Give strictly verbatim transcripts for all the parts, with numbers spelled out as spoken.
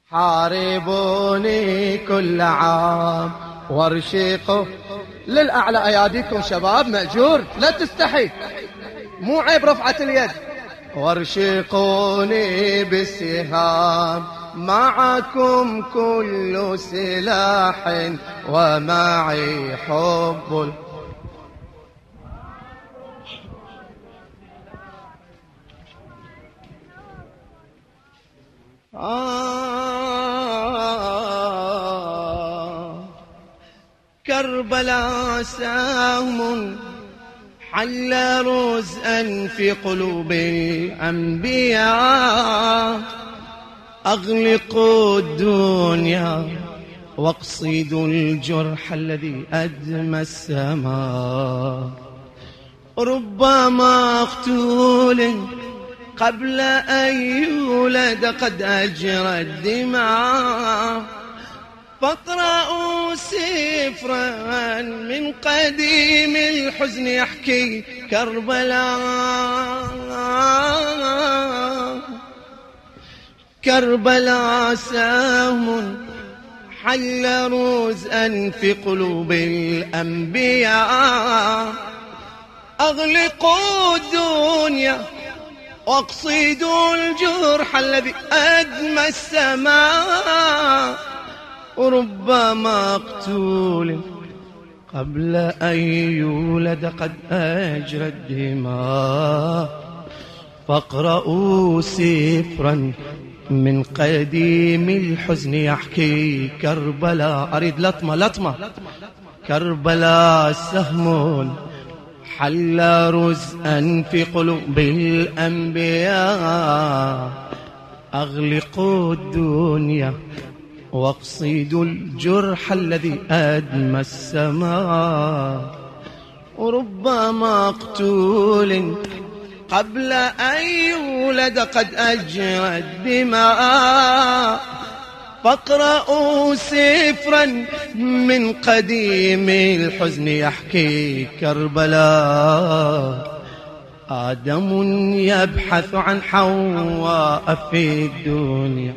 حاربوني كل عام وارشقوا للأعلى. أياديكم شباب مأجور، لا تستحي، مو عيب رفعة اليد. وارشقوني بالسهام معكم كل سلاح ومعي حب. آه كربلاء سهم حل رزءا في قلوب الأنبياء. أغلقوا الدنيا واقصدوا الجرح الذي أدمى السماء. رب مقتول قبل أن يولد قد أجرى الدماء. فاقرأوا سفرا من قديم الحزن يحكي كربلاء. كربلاء سهم حل رزءا في قلوب الأنبياء. أغلقوا الدنيا واقصدوا الجرح الذي أدمى السماء. ورب مقتول قبل أن يولد قد أجرى الدماء. فاقرأوا سفرا من قديم الحزن يحكي كربلاء. أريد لطمة لطمة. كربلاء سهم حل رزءا في قلوب الأنبياء. أغلقوا الدنيا واقصدوا الجرح الذي أدمى السماء. ورب مقتول قبل أن يولد قد أجرى الدماء. فاقرأوا سفرا من قديم الحزن يحكي كربلاء. آدم يبحث عن حواء في الدنيا.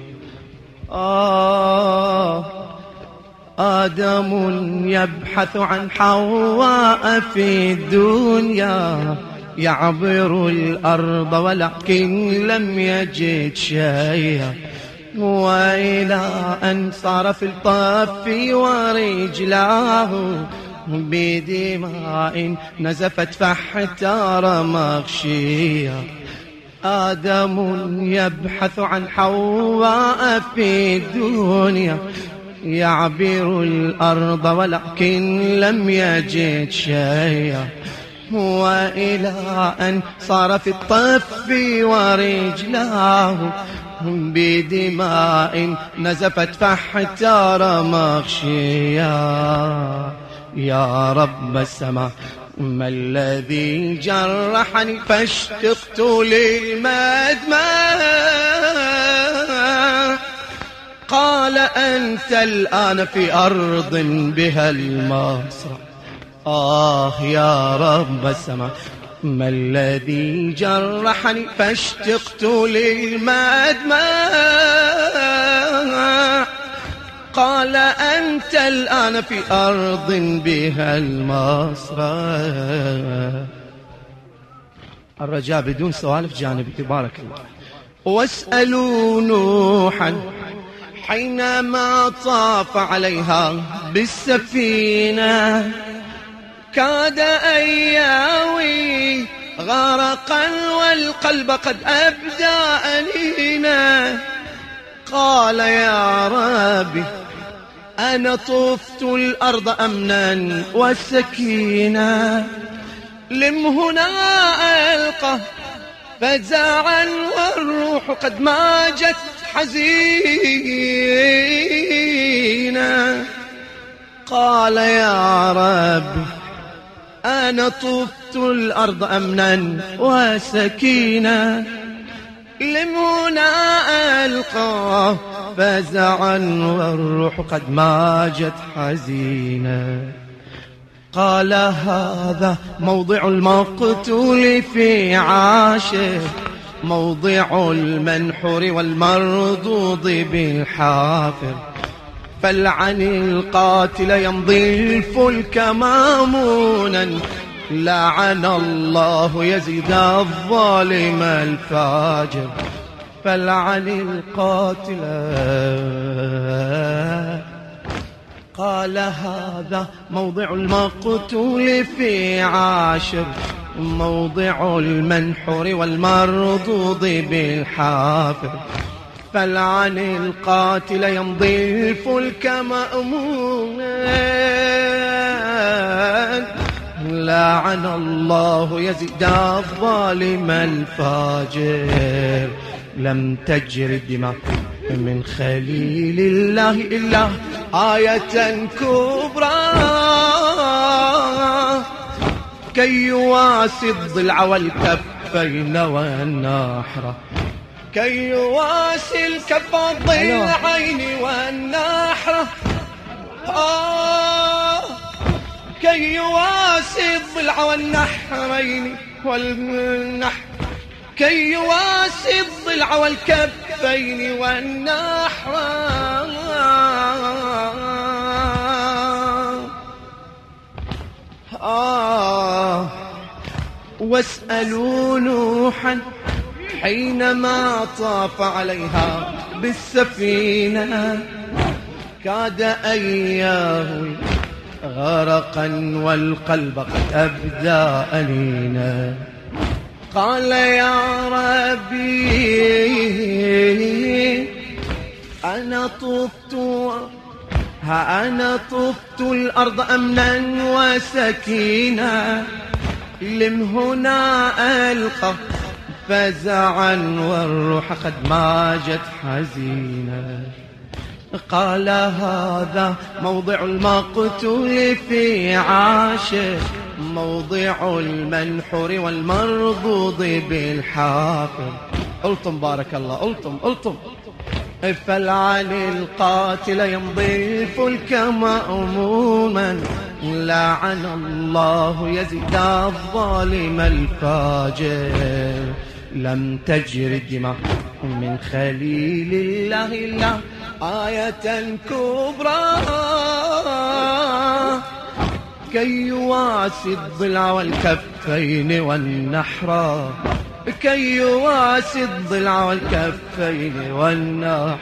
آه آدم يبحث عن حواء في الدنيا. يعبر الأرض ولكن لم يجد شيئا. وإلى أن صار في الطف ورجلاه بدماء نزفت فاحتار مغشيا. آدم يبحث عن حواء في الدنيا. يعبر الأرض ولكن لم يجد شيئا. وإلى أن صار في الطف ورجلاه بدماء نزفت فاحتار مغشيا. يا رب السماء ما الذي جرحني فاشتقت للمدمع. قال أنت الآن في أرض بها المصر. آه يا رب السماء ما الذي جرحني فاشتقت للمدمع. قال أنت الآن في أرض بها المصر. الرجاء بدون سوالف جانبي بارك الله. واسألوا نوحا حينما طاف عليها بالسفينة. كاد أن ياوي غرقا والقلب قد أبدى أنينا. قال يا ربي أنا طفت الأرض أمنا وسكينا. لم هنا ألقى فزاعا والروح قد ماجت حزينا. قال يا ربي أنا طفت الأرض أمنا وسكينا. لم هنا ألقى فزعا والروح قد ماجت حزينا. قال هذا موضع المقتول في عاشه. موضع المنحور والمردود بالحافر، فلعن القاتل يمضي الفلك مامونا، لعن الله يزيد الظالم الفاجر، فلعن القاتل. قال هذا موضع المقتول في عاشر، موضع المنحور والمردود بالحافر، فلعن القاتل يمضي الفلك مأمونا، لعن الله يزيد الظالم الفاجر. لم تجر الدماء من خليل الله إلا آية كبرى، كي يواسي الضلع والكفين والنحر، كي يواسي الكف والضلعين والنحر، آه كي يواسي الضلع والنحرين والنحر، كي يواسي الضلع والكفين والنحر. آه واسألوا نوحا حينما طاف عليها بالسفينة، كاد أن يهوي غرقا والقلب قد أبدى أنينا، قال يا ربي أنا طفت، ها أنا طفت الأرض أمنا وسكينة، لم هنا ألقى فزعا والروح قد ماجت حزينة، قال هذا موضع المقتول في عاشر، موضع المنحور والمرضوض بالحافر. قلتم بارك الله، قلتم قلتم. فلعن القاتل يمضي الفلك مأموما، لعن الله يزيد الظالم الفاجر. لم تجر الدماء من خليل الله إلا آية كبرى، كي يواسي الضلع والكفين والنحر، كي يواسي الضلع والكفين والنحر.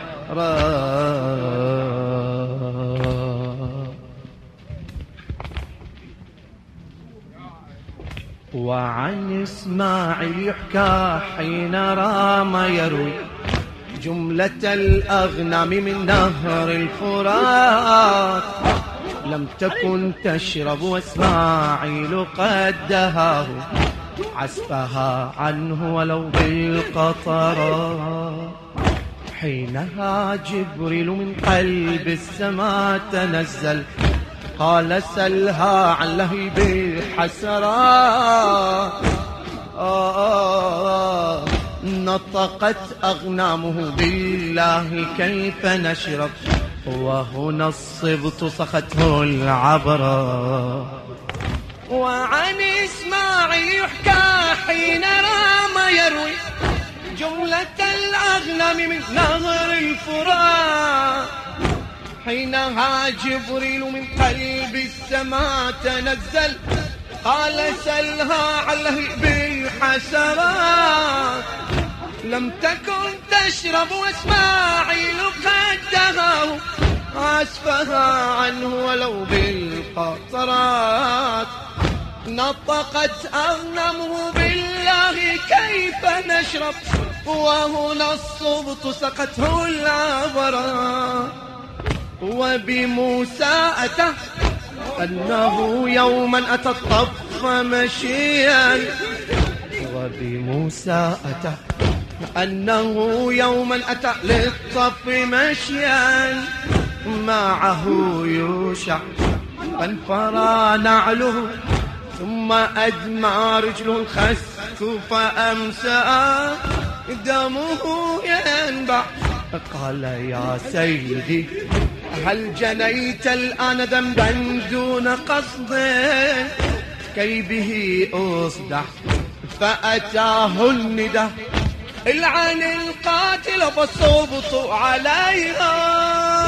وعن إسماعيل يحكى حين رام يروي جملة الأغنام من نهر الفرات، لم تكن تشرب وإسماعيل قد دهاه عسفها عنه ولو بالقطرات، حينها جبريل من قلب السماء تنزل، قال سلها عن لهيب الحسرات. آه آه نطقت أغنامه بالله كيف نشرب، وهنا الصبط سخته العبرة. وعن إسماعيل يحكى حين رام يروي جملة الأغنام من نهر الفرات، حينها جبريل من قلب السماء تنزل، قال سلها عن لهيب الحسرات، لم تكن تشرب وإسماعيل قد دهاه عسفها عنه ولو بالقطرات، نطقت أغنامه بالله كيف نشرب، وهنا الصبط سقته العبرات. وبموسى أتى أنه يوما أتى الطف مشيا، وبموسى أتى أنه يوما أتى للطف مشيا، معه يوشع فانفرى نعله، ثم أدمى رجله الخسف فأمسى دمه ينبع، قال يا سيدي هل جنيت الآن ذنبا دون قصد، كي به أصدح فأتاه الندى العن القاتل فالصوت عليها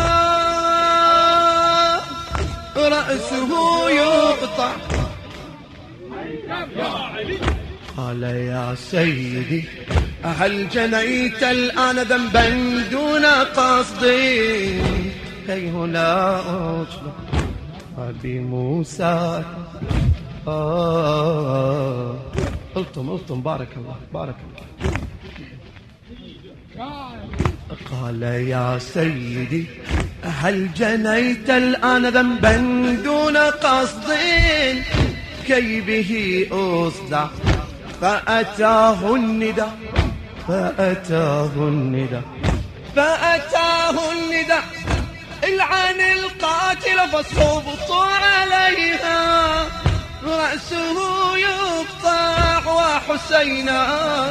رأسه يقطع. قال يا سيدي هل جنيت الآن ذنبا دون قصد كي هنا أجلب أبي موسى. آه قلتم قلتم بارك الله بارك الله. قال يا سيدي هل جنيت الآن ذنبا دون قصد كي به أصدع. فأتاه الندى فأتاه الندى فأتاه الندى العن القاتل فالصوت عليها رأسه يقطع وحسينا.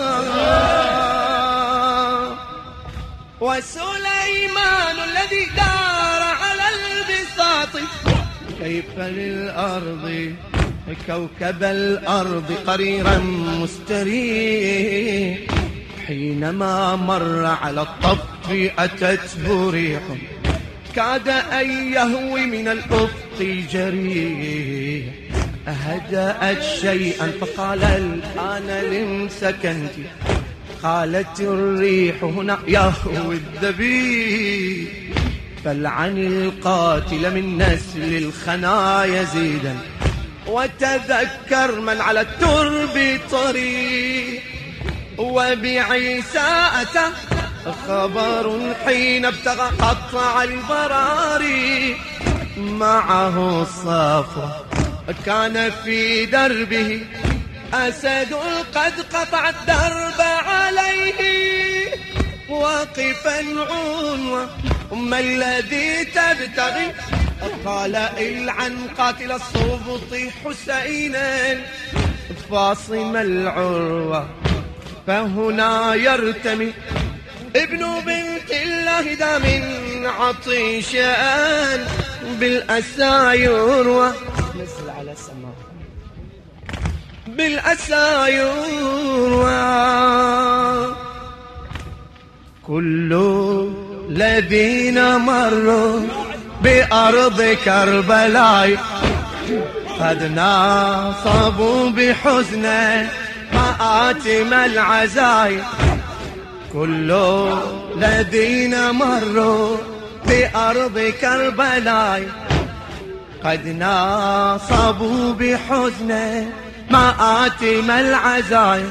وسليمان الذي دار على البساط كيف للأرض كوكب الأرض قريرا مستريح حينما مر على الطف أتته ريح كاد أن يهوي من الأفق جريح هدأت شيئا فقال الآن لم سكنت. قالت الريح هنا يهوي الذبيح فالعن القاتل من نسل الخنا يزيدا وتذكر من على الترب طريق. وبعيسى أتى خبر حين ابتغى قطع البراري معه الصفوة كان في دربه أسد قد قطع الدرب عليه واقفا عنوة ما الذي تبتغي. قال العن قاتل الصبط حسينا فاصم العروة فهنا يرتمي ابن بنت الله دام عطيشان بالأسى يروى نزل على السماء بالأسى يروى. كل الذين مروا بأرض كربلاء قد ناصبوا بحزن مآتم العزاء. كل الذين مروا بأرض كربلاء قد ناصبوا بحزن مآتم العزاء.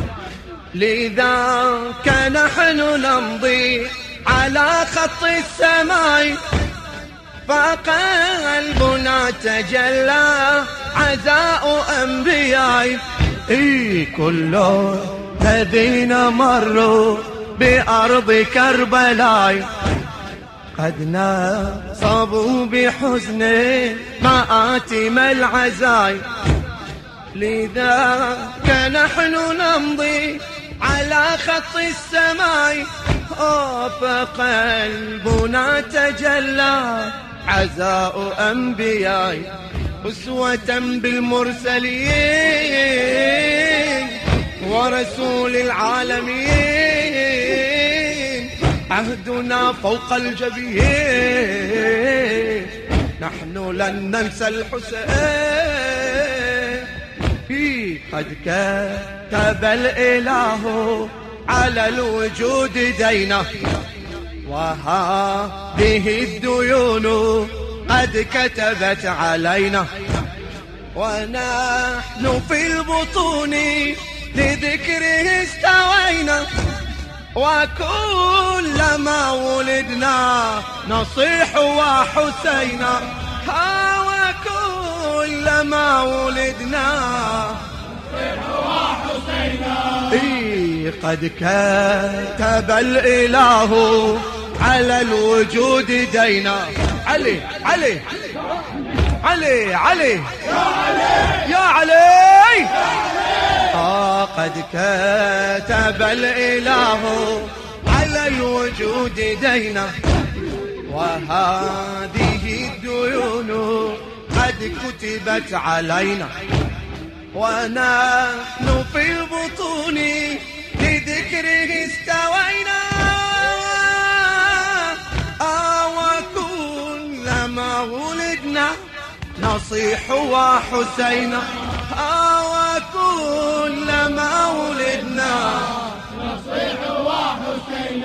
لذاك نحن نمضي على خط السماء فقلبنا تجلى عزاء أنبياء. إي كل الذين مروا بأرض كربلاء قد ناصبوا بحزن مآتم العزاء. لذاك نحن نمضي على خط السماء فقلبنا تجلى عزاء أنبياء. أسوة بالمرسلين ورسول العالمين عهدنا فوق الجبين. نحن لن ننسى الحسين قد كتب الإله على الوجود دينا وهذه الديون قد كتبت علينا. ونحن في البطون لذكره استوينا وكلما ولدنا نصيح وحسينا. ها وكلما ولدنا نصيح وحسينا. إيه قد كتب الإله على الوجود دينا. علي علي علي علي يا علي آه قد كتب الإله على الوجود دينا وهذه الديون قد كتبت علينا. ونحن في البطون لذكره نصيح وحسين وكل مولدنا نصيح وحسين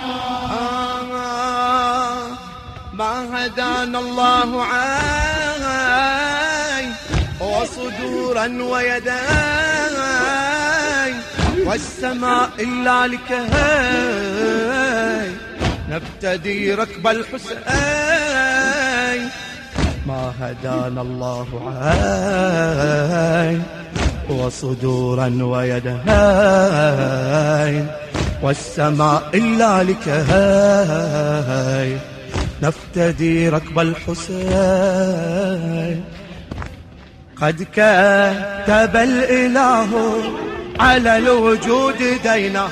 ما هدانا الله عين وصدورا ويدين والسماء إلا لكهي نفتدي ركب الحسين ما هدانا الله عين وصدورا ويدين والسماء إلا لكهي نفتدي ركب الحسين قد كتب الإله على الوجود دينا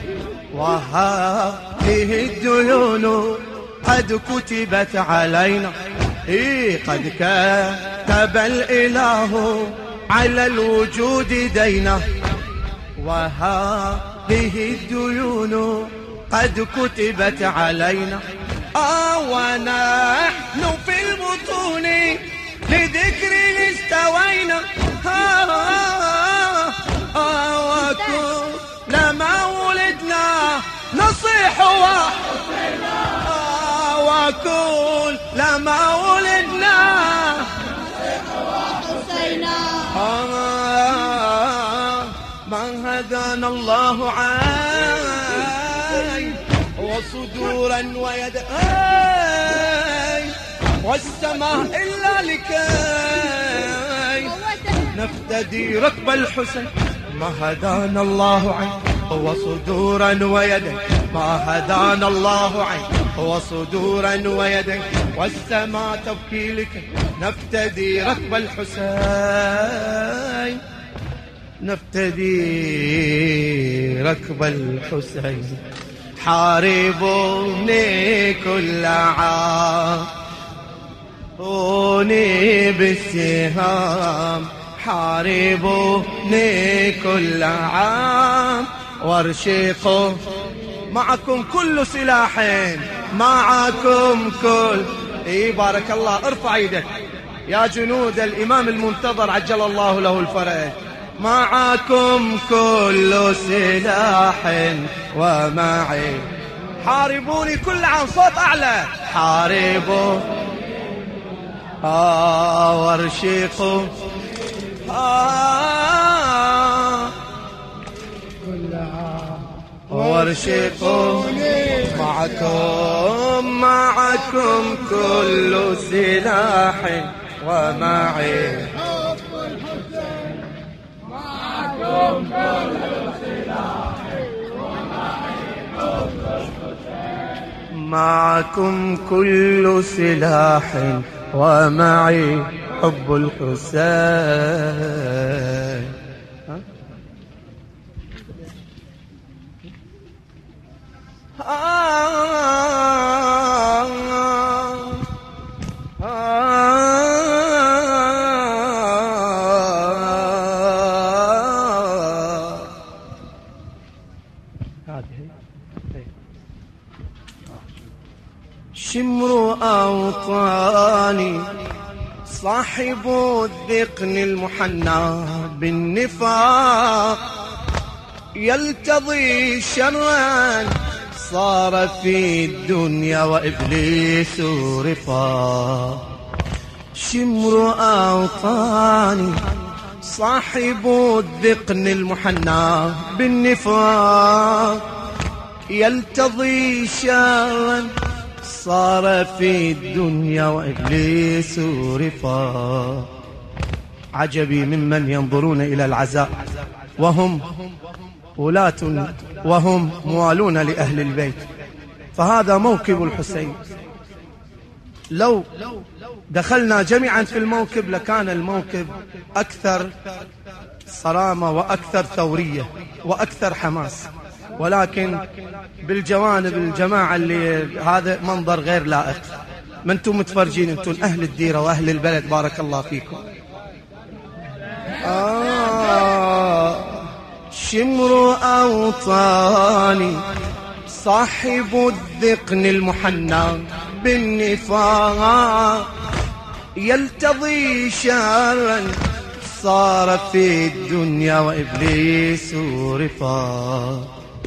وهذه الديون قد كتبت علينا إيه قد كتب الإله على الوجود دينا وهذه الديون قد كتبت علينا آه ونحن في البطون لذكر استوينا آه آه آه وكل ما ولدنا نصيح وحسينا آه وكل ما ولدنا نصيح وحسينا آه ما هدانا الله عين وصدورا ويدين والسماء إلا لكي نفتدي ركب الحسين ما هدانا الله عين وصدورا ويدين ما هدانا الله عين وصدورا ويدين والسماء تبكي لكي نفتدي ركب الحسين نفتدي ركب الحسين حاربوني كل عام حاربوني بالسهام حاربوني كل عام وارشقوا معكم كل سلاح معكم كل اي بارك الله ارفع يدك يا جنود الإمام المنتظر عجل الله له الفرج معكم كل سلاح ومعي حاربوني كل عام صوت أعلى حاربوا آه وارشقوا آه كل عام وارشقوا معكم معكم كل سلاح ومعي حب الحسين معكم كل سلاح ومعي حب الحسين معكم كل سلاح ومعي حب الحسين شمر أوطاني صاحب الذقن المحنى بالنفاق يلتضي شرا صار في الدنيا وإبليس رفاق شمر أوطاني صاحب الذقن المحنى بالنفاق يلتضي شرا صار في الدنيا وإبليس رفاق عجبي ممن ينظرون إلى العزاء وهم ولاة وهم موالون لأهل البيت فهذا موكب الحسين لو دخلنا جميعا في الموكب لكان الموكب أكثر صرامة وأكثر ثورية وأكثر حماس ولكن بالجوانب الجماعة اللي هذا منظر غير لائق ما انتم متفرجين انتم أهل الديرة وأهل البلد بارك الله فيكم آه شمر أوطاني صاحب الذقن المحنى بالنفاق يلتضي شرا صار في الدنيا وإبليس رفاق.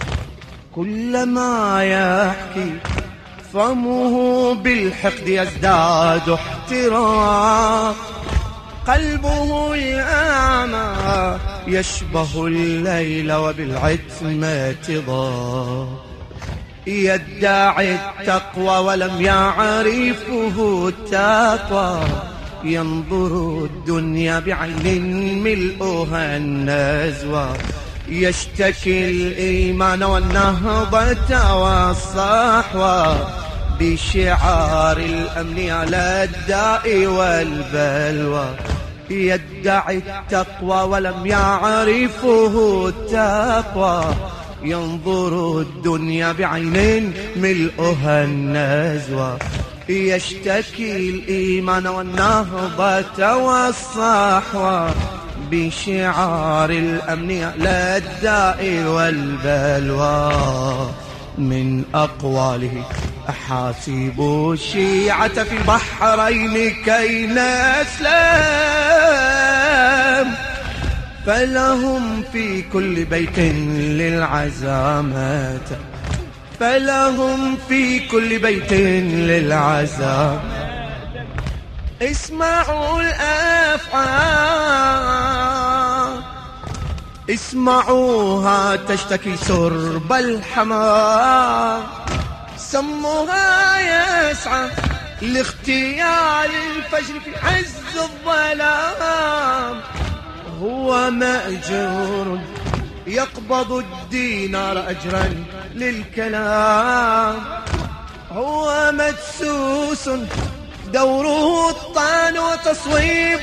كلما يحكي فمه بالحقد يزداد احتراق. قلبه الأعمى يشبه الليل وبالعتمة ضاق. يدعي التقوى ولم يعرفه التقوى. ينظر الدنيا بعين ملؤها النزوى. يشتكي الإيمان والنهضة والصحوة بشعار الأمن على الداء والبلوى. يدعي التقوى ولم يعرفه التقوى. ينظر الدنيا بعين ملؤها النزوى. يشتكي الإيمان والنهضة والصحوة بشعار الأمن على الداء والبلوى. من أقواله أحاسب الشيعة في البحرين كي نسلم. فلهم في كل بيت للعزامة. فلهم في كل بيت للعزامة. اسمعوا الأفعال اسمعوها تشتكي سرب الحمام. سموها يسعى لاغتيال الفجر في عز الظلام. هو مأجور يقبض الدينار أجرا للكلام. هو مدسوس دوره الطعن وتصويب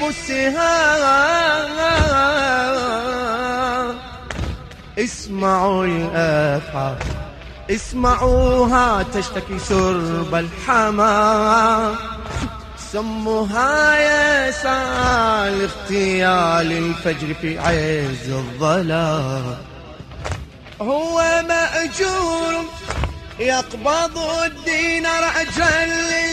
السهام. اسمعوا الأفعال اسمعوها تشتكي سرب الحمام. سموها يسعى لاغتيال الفجر في عز الظلام. هو مأجور يقبض الدينار أجرا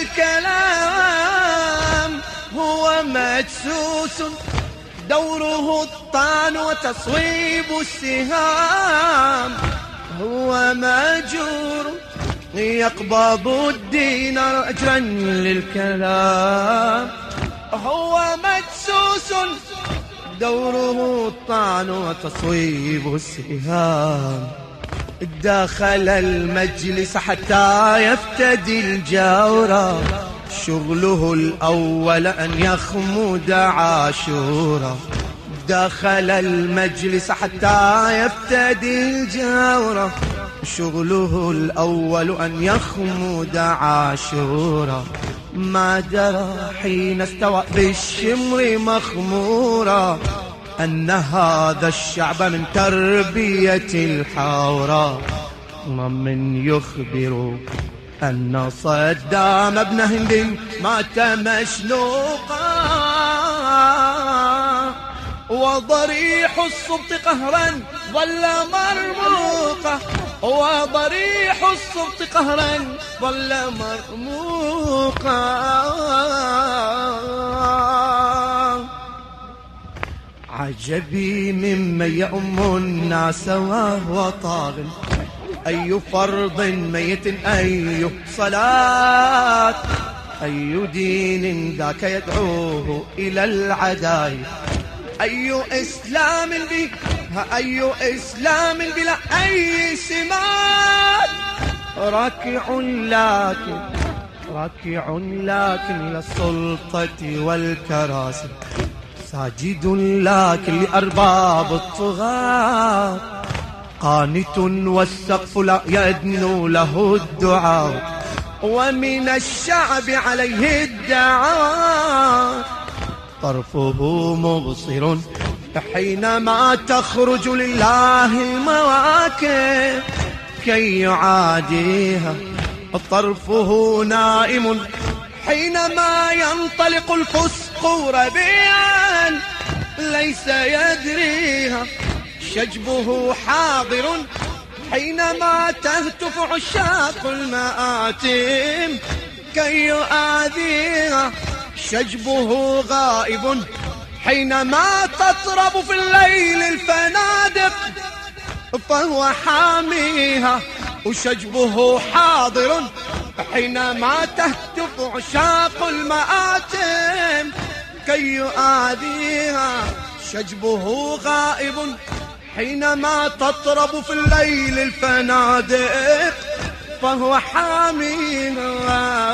للكلام. هو مدسوس دوره الطعن وتصويب السهام. هو مأجور يقبض الدينار أجرا للكلام. هو مدسوس دوره الطعن وتصويب السهام. دخل المجلس حتى يفتدي الجورة. شغله الأول أن يخمد عاشورا. دخل المجلس حتى يفتدي الجورة. شغله الأول أن يخمد عاشورا. ما درى حين استوى بالشمر مخمورا أن هذا الشعب من تربية الحورا. ومن يخبر أن صدام ابن هند مات مشنوقا. وضريح السبط قهرا ظل مرموقا. وضريح السبط قهرا ظل مرموقا. عجبي ممن يؤم الناس وهو طاغ. أي فرض ميت أي صلاة. أي دين ذاك يدعوه إلى العداء. أي إسلام به أي إسلام بلا أي سمات. راكع لكن راكع لكن للسلطة والكراسي. ساجد لكن لأرباب الطغاة. قانت والسقف لا يدنو له الدعاء. ومن الشعب عليه الدعاء. طرفه مبصر حينما تخرج لله المواكب كي يعاديها. طرفه نائم حينما ينطلق الفسق ربيعا ليس يدريها. شجبه حاضر حينما تهتف عشاق المآتم كي يؤذيها. شجبه غائب حينما تطرب في الليل الفنادق فهو حاميها، وشجبه حاضر حينما تهتف عشاق المآتم كي يؤذيها. شجبه غائب حينما تطرب في الليل الفنادق فهو حاميها.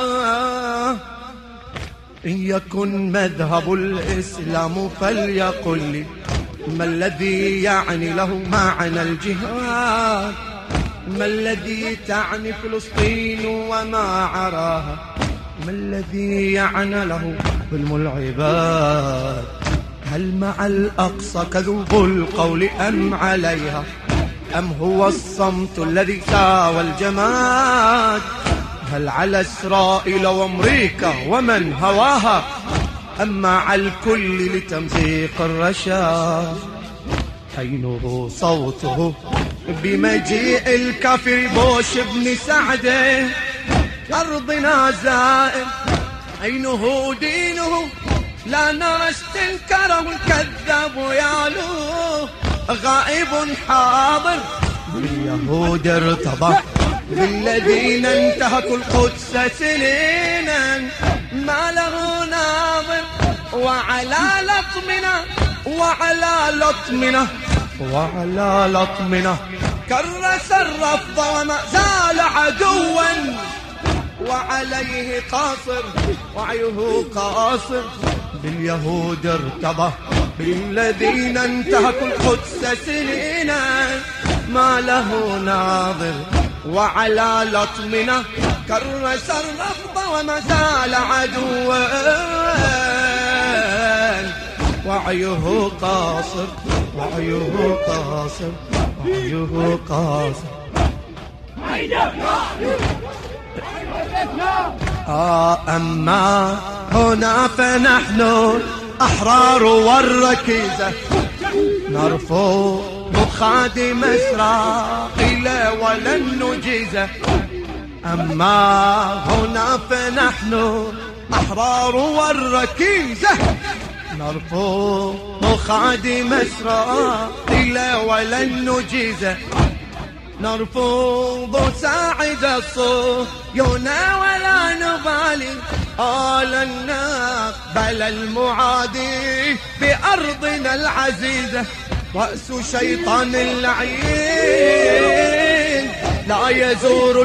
إن يكن مذهب الإسلام فليقل لي ما الذي يعني له معنى الجهاد، ما الذي تعني فلسطين وما عراها، ما الذي يعني له ظلم العباد. هل مع الأقصى كذوب القول أم عليها، أم هو الصمت الذي ساوى الجماد. هل على إسرائيل وأمريكا ومن هواها، أم مع الكل لتمزيق الرشاد. حينه صوته بمجيء الكافر بوش بن سعده أرضنا زائر. عينه دينه لا نرى استنكره الكذاب يعلوه غائب حاضر. باليهود ارتضى بالذين انتهكوا القدس سنينا ما له ناظر. وعلى لطمنا وعلى لطمنا وعلى لطمنا كرس الرفض وما زال عدوا وعليه قاصر وعيه قاصر. باليهود ارتضى بالذين انتهكوا القدس سنينا ما له ناظر. وعلى لطمنا كرس الرفض وما زال عدوا وعيه قاصر وعيه قاصر وعيه قاصر. آه أما هنا فنحن أحرار والركيزة نرفض خادم إسرائيل ولن نجيزه. أما هنا فنحن أحرار والركيزة نرفض خادم إسرائيل ولن نجيزه. نرفض ساعد الصهيون ولا نبالي آل بل المعادي بأرضنا العزيزة. رأس شيطان اللعين لا يزور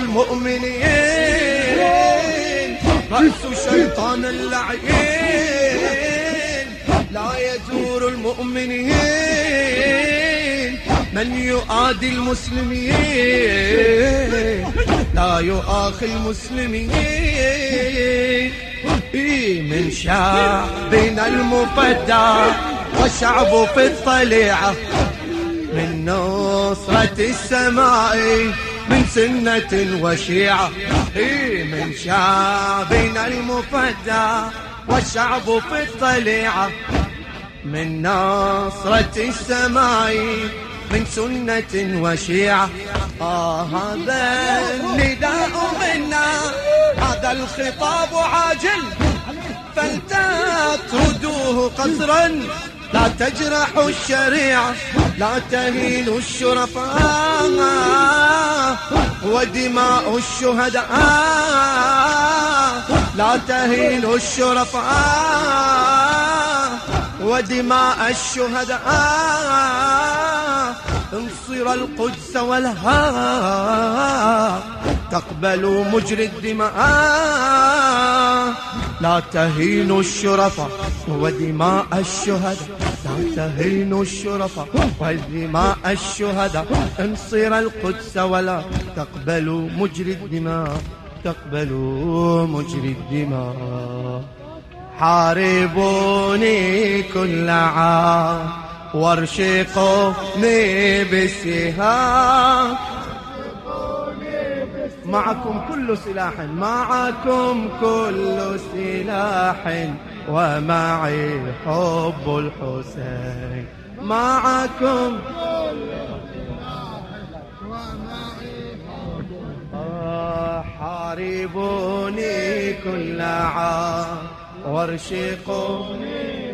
المؤمنين. رأس شيطان اللعين لا يزور المؤمنين. من يؤادي المسلمين لا يؤاخي المسلمين. من شعبنا المفدى والشعب في الطليعة من نصرة السماء من سنة وشيعة. من شعبنا المفدى والشعب في الطليعة من نصرة السماء من سنة وشيعة. آه هذا النداء منا هذا الخطاب عاجل فلتطردوه قسرا. لا تجرحوا الشريعة لا تهينوا الشرفاء ودماء الشهداء. لا تهينوا الشرفاء ودماء الشهداء. انصر القدس ولها تقبلوا مجري الدماء. لا تهينوا الشرفاء ودماء الشهداء. لا تهينوا الشرفاء ودماء الشهداء. انصر القدس ولا تقبلوا مجري الدماء. تقبلوا مجري الدماء. حاربوني كل عام وارشقوني بالسهام. معكم كل سلاح معكم كل سلاح ومعي حب الحسين. معكم حاربوني كل عام وارشقوني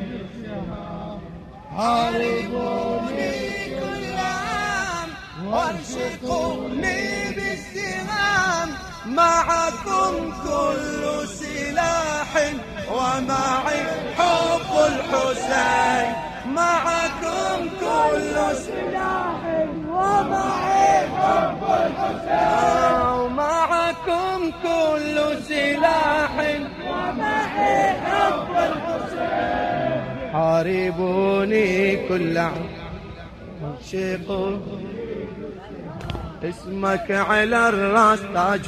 حاربوني كل عام وارشقوني بالسهام معكم كل سلاح ومعي حب الحسين معكم كل سلاح ومعي حب الحسين ومعكم كل سلاح ومعي حب الحسين حاربوني كل عام وارشقوا اسمك على الراس تاج